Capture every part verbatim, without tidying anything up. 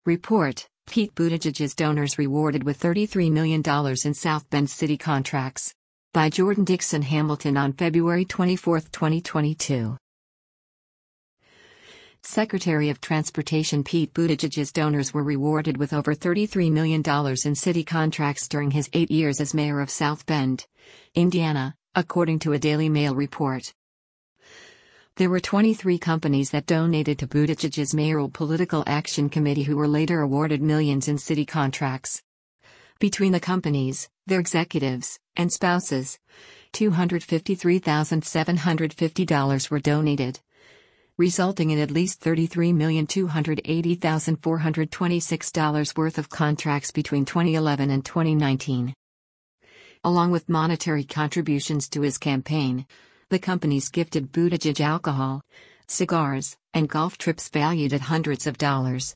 Report: Pete Buttigieg's donors rewarded with thirty-three million dollars in South Bend city contracts. By Jordan Dixon Hamilton on February twenty-fourth, twenty twenty-two. Secretary of Transportation Pete Buttigieg's donors were rewarded with over thirty-three million dollars in city contracts during his eight years as mayor of South Bend, Indiana, according to a Daily Mail report. There were twenty-three companies that donated to Buttigieg's mayoral political action committee who were later awarded millions in city contracts. Between the companies, their executives, and spouses, two hundred fifty-three thousand seven hundred fifty dollars were donated, resulting in at least thirty-three million two hundred eighty thousand four hundred twenty-six dollars worth of contracts between twenty eleven and twenty nineteen. Along with monetary contributions to his campaign, the companies gifted Buttigieg alcohol, cigars, and golf trips valued at hundreds of dollars.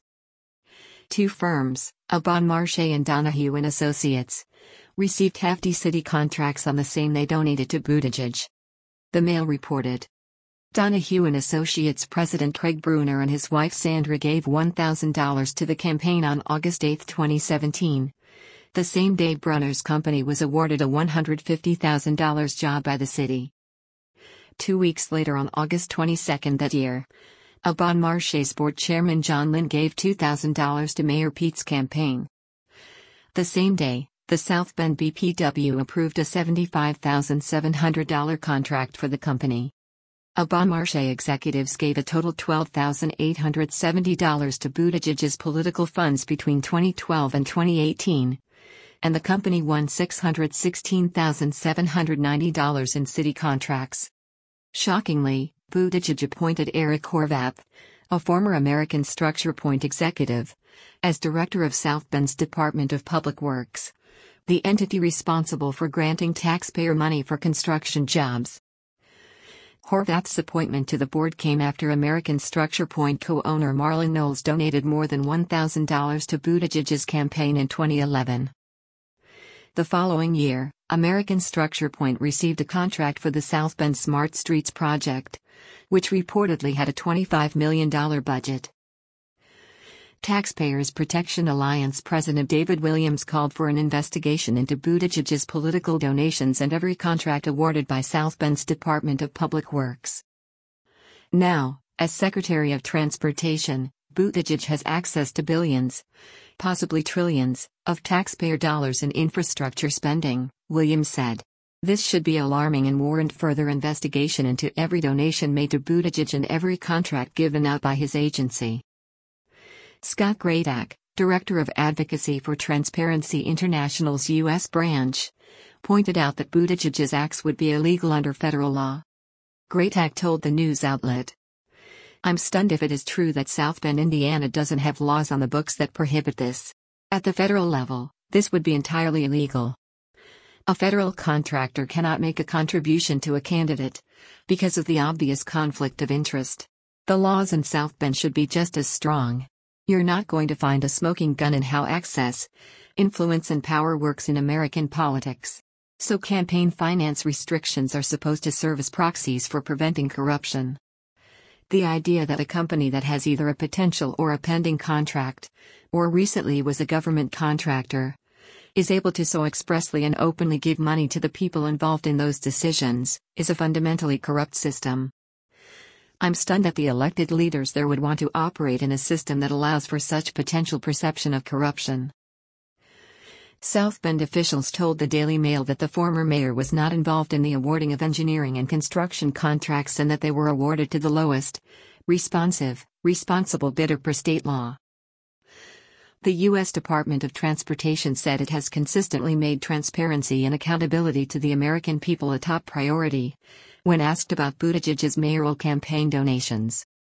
Two firms, Bon Marché and Donahue and Associates, received hefty city contracts on the same they donated to Buttigieg. The Mail reported. Donahue and Associates president Craig Bruner and his wife Sandra gave one thousand dollars to the campaign on August eighth, twenty seventeen. The same day Bruner's company was awarded a one hundred fifty thousand dollars job by the city. Two weeks later, on August twenty-second that year, Bon Marché's board chairman John Lynn gave two thousand dollars to Mayor Pete's campaign. The same day, the South Bend B P W approved a seventy-five thousand seven hundred dollars contract for the company. Bon Marché executives gave a total twelve thousand eight hundred seventy dollars to Buttigieg's political funds between twenty twelve and twenty eighteen, and the company won six hundred sixteen thousand seven hundred ninety dollars in city contracts. Shockingly, Buttigieg appointed Eric Horvath, a former American Structure Point executive, as director of South Bend's Department of Public Works, the entity responsible for granting taxpayer money for construction jobs. Horvath's appointment to the board came after American Structure Point co-owner Marlon Knowles donated more than one thousand dollars to Buttigieg's campaign in twenty eleven. The following year, American Structure Point received a contract for the South Bend Smart Streets project, which reportedly had a twenty-five million dollars budget. Taxpayers Protection Alliance President David Williams called for an investigation into Buttigieg's political donations and every contract awarded by South Bend's Department of Public Works. Now, as Secretary of Transportation, Buttigieg has access to billions, possibly trillions, of taxpayer dollars in infrastructure spending, Williams said. This should be alarming and warrant further investigation into every donation made to Buttigieg and every contract given out by his agency. Scott Graytak, Director of Advocacy for Transparency International's U S branch, pointed out that Buttigieg's acts would be illegal under federal law. Graytak told the news outlet, "I'm stunned if it is true that South Bend, Indiana doesn't have laws on the books that prohibit this. At the federal level, this would be entirely illegal. A federal contractor cannot make a contribution to a candidate because of the obvious conflict of interest. The laws in South Bend should be just as strong. You're not going to find a smoking gun in how access, influence and power works in American politics. So campaign finance restrictions are supposed to serve as proxies for preventing corruption. The idea that a company that has either a potential or a pending contract, or recently was a government contractor, is able to so expressly and openly give money to the people involved in those decisions, is a fundamentally corrupt system. I'm stunned that the elected leaders there would want to operate in a system that allows for such potential perception of corruption." South Bend officials told the Daily Mail that the former mayor was not involved in the awarding of engineering and construction contracts and that they were awarded to the lowest, responsive, responsible bidder per state law. The U S Department of Transportation said it has consistently made transparency and accountability to the American people a top priority when asked about Buttigieg's mayoral campaign donations.